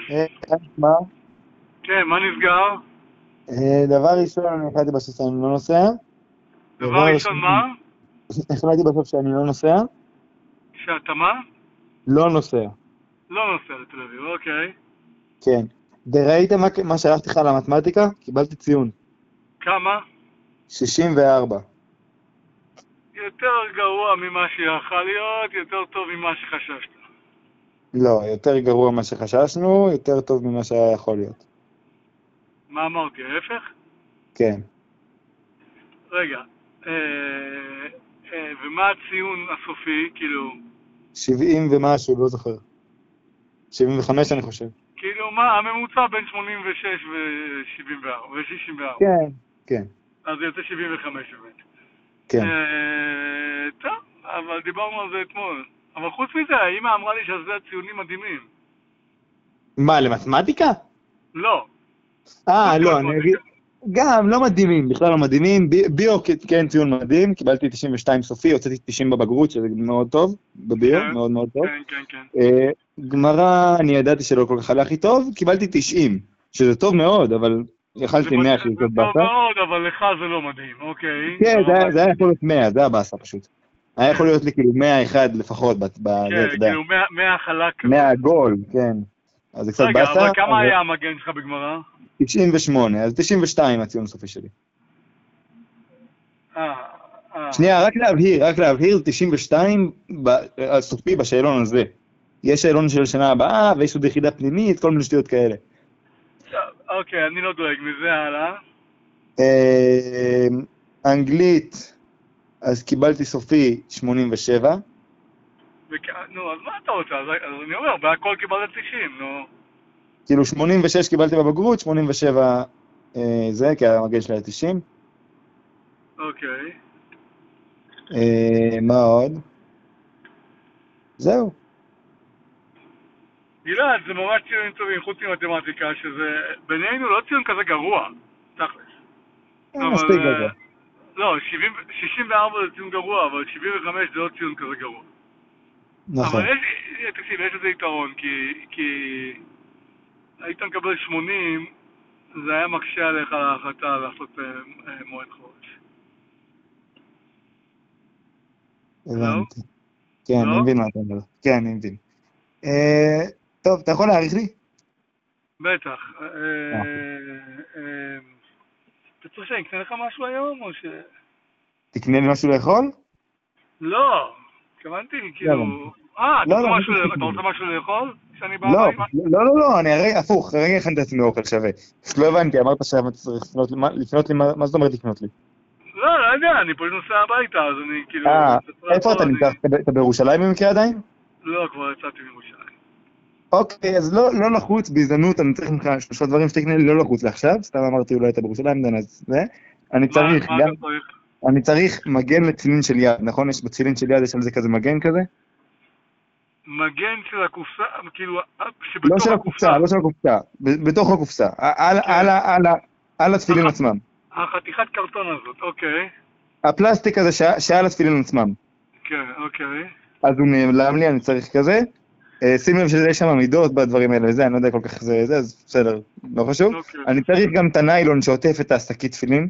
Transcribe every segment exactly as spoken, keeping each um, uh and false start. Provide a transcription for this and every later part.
אה, מה? כן, מה נסגר? אה, דבר ראשון, אני החלטתי בסוף שאני לא נוסע. דבר דבר ראשון שני, מה? החלטתי בסוף שאני לא נוסע. שאתה מה? לא נוסע. לא נוסע לתל אביב, אוקיי. כן. וראית מה, מה שלחתי לך על המתמטיקה? קיבלתי ציון. כמה? שישים וארבע. יותר גרוע ממה שיכול להיות, יותר טוב ממה שחששת. לא, יותר גרוע ממה שחששנו, יותר טוב ממה שהיה יכול להיות. מה אמרתי, ההפך? כן. רגע, אה, אה, ומה הציון הסופי, כאילו, שבעים ומשהו, לא זוכר. שבעים וחמש אני חושב. כאילו, מה, הממוצע בין שמונים ושש ו-שבעים וארבע, ו-שישים וארבע. כן, כן, אז זה יוצא שבעים וחמש באמת. כן. אה, טוב, אבל דיברנו על זה אתמול. אבל חוץ מזה, האמא אמרה לי שזה הציונים מדהימים. מה, למתמטיקה? לא, חוץ אה, לא, אני אגיד... ממתמטיקה. גם, לא מדהימים, בכלל לא מדהימים. בי- ביו כן ציון מדהים, קיבלתי תשעים ושתיים סופי, הוצאתי תשעים בבגרות, שזה מאוד טוב, בביו, כן, מאוד מאוד טוב. כן, כן, כן. אה, גמרא, אני ידעתי שלא כל כך הלך לי טוב, קיבלתי תשעים, שזה טוב מאוד, אבל זה, יכלתי מד... מאה זה שיזות טוב באסה. מאוד, אבל לך זה לא מדהים, אוקיי? כן, זה ברמה היה זה היה האישית. יכול להיות מאה, זה היה באסה פשוט. היה יכול כן, להיות לי כאילו מאה אחד לפחות, ב- בזה, אתה כן, יודע. כאילו מאה מאה חלק כזה. מאה עגול, כן. אז זה קצת רגע, באסה, אבל כמה אז היה המגן שלך בגמרא? תשעים ושמונה, אז תשעים ושתיים הציון הסופי שלי. אה, אה. שנייה, רק להבהיר, רק להבהיר, תשעים ושתיים ב- הסופי בשאלון הזה. יש שאלון של שנה הבאה, ויש עוד יחידה פנימית, כל מיני שטויות כאלה. טוב, אוקיי, אני לא דואג מזה, הלאה. אה, אנגלית, אז קיבלתי סופי שמונים ושבע. וכ... נו, אז מה אתה רוצה? אז, אז אני אומר, בהכל קיבלת תשעים, נו. כאילו שמונים ושש קיבלתי בבגרות, שמונים ושבע אה, זה, כי המגן שלי היה תשעים. אוקיי. אה, מה עוד? זהו. גלעד, זה ממש ציונים טובים, חוץ ממתמטיקה, שזה בינינו לא ציון כזה גרוע, תכלס. אה, אבל, מספיק אה, גבוה. לא, שבעים, שישים וארבע זה ציון גרוע, אבל שבעים וחמש זה עוד ציון כזה גרוע. אבל נכון. יש, תקשיב, יש לזה יתרון, כי, כי היית מקבל שמונים, זה היה מקשה עליך להחלטה לעשות אה, אה, מועד חודש. לא? הבנתי. כן, אני לא? מבין מה אתה אומר. כן, אני מבין. אה, טוב, אתה יכול להעריך לי? בטח. אה, אה. אה, אתה צריך שאני אקנה לך משהו היום, או ש... תקנה לי משהו לאכול? לא, התכוונתי, לא הבנתי. כאילו... אה, אתה לא, רוצה לא, אני משהו, צריך אתה תקנה לי. רוצה משהו לאכול? שאני בא לא, הביתה? לא, לא, לא, אני הרגע, הפוך, הרגע הכנתי לעצמי אוכל שווה. פשוט לא הבנתי, אמרת שאתה צריך לפנות לי, מה- לפנות לי, מה מה זאת אומרת לקנות לי? לא, לא יודע, אני פשוט נוסע הביתה, אז אני כאילו... אה, איפה אתה נמצא? אתה ב- אתה בירושלים במקרה עדיין? לא, כבר יצאתי מירושלים. אוקיי, אז לא, לא לחוץ, בהזדמנות, אני צריך ממך שלושה דברים שתקנה לי, לא לחוץ לעכשיו, סתם אמרתי אולי אתה בירושלים, דן, אז זה. אני מה צריך מה גם, אתה צריך? אני צריך מגן לתפילין של יד, נכון? יש בתפילין של יד, יש על זה כזה מגן כזה? מגן של הקופסה, כאילו, לא שבתוך של הקופסה. הקופסה, לא של הקופסה, ב- בתוך הקופסה, על, כן. על, על, על, על התפילין הח- עצמם. החתיכת קרטון הזאת, אוקיי. הפלסטיק הזה ש- שעל התפילין עצמם. כן, אוקיי. אז הוא נעלם לי, אני צריך כזה. אה, שים לב שיש שם מידות בדברים האלה, זה, אני לא יודע כל כך איך זה, זה, אז בסדר, לא חשוב. אוקיי. אני צריך גם את הניילון שעוטף את השקית תפילין.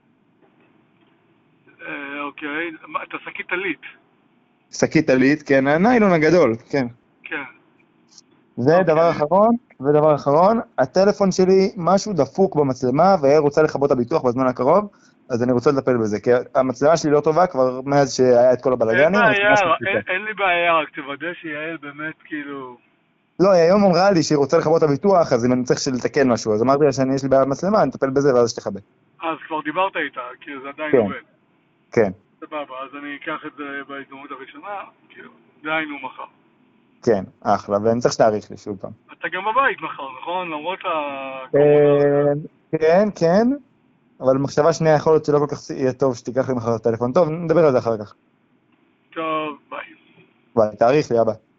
אה, אוקיי. מה, אתה שקית טלית. שקית עלית, כן, הניילון הגדול, כן. כן. ודבר אוקיי. אחרון, ודבר אחרון, הטלפון שלי משהו דפוק במצלמה, והיא רוצה לכבות הביטוח בזמן הקרוב, אז אני רוצה לטפל בזה, כי המצלמה שלי לא טובה כבר מאז שהיה את כל אין הבלגנים, בעיה, המצלמה שלי אין, פשוטה. אין לי בעיה, רק תוודא שיעל באמת כאילו... לא, היא היום אמרה לי שהיא רוצה לכבות הביטוח, אז אם אני צריך לתקן משהו, אז אמרתי לה שאני יש לי בעיה במצלמה, אני אטפל בזה ואז שתכבה. אז כבר דיברת איתה, כי זה עדיין כן, עובד. כן, סבבה, אז אני אקח את זה בהזדמנות הראשונה, כאילו, דהיינו מחר. כן, אחלה, ואני צריך שתאריך לי שוב פעם. אתה גם בבית מחר, נכון? למרות הקורונה. אה, כן, כן, אבל במחשבה שנייה יכול להיות שלא כל כך יהיה טוב שתיקח לי מחר את הטלפון. טוב, נדבר על זה אחר כך. טוב, ביי. ביי, תאריך לי, אבא.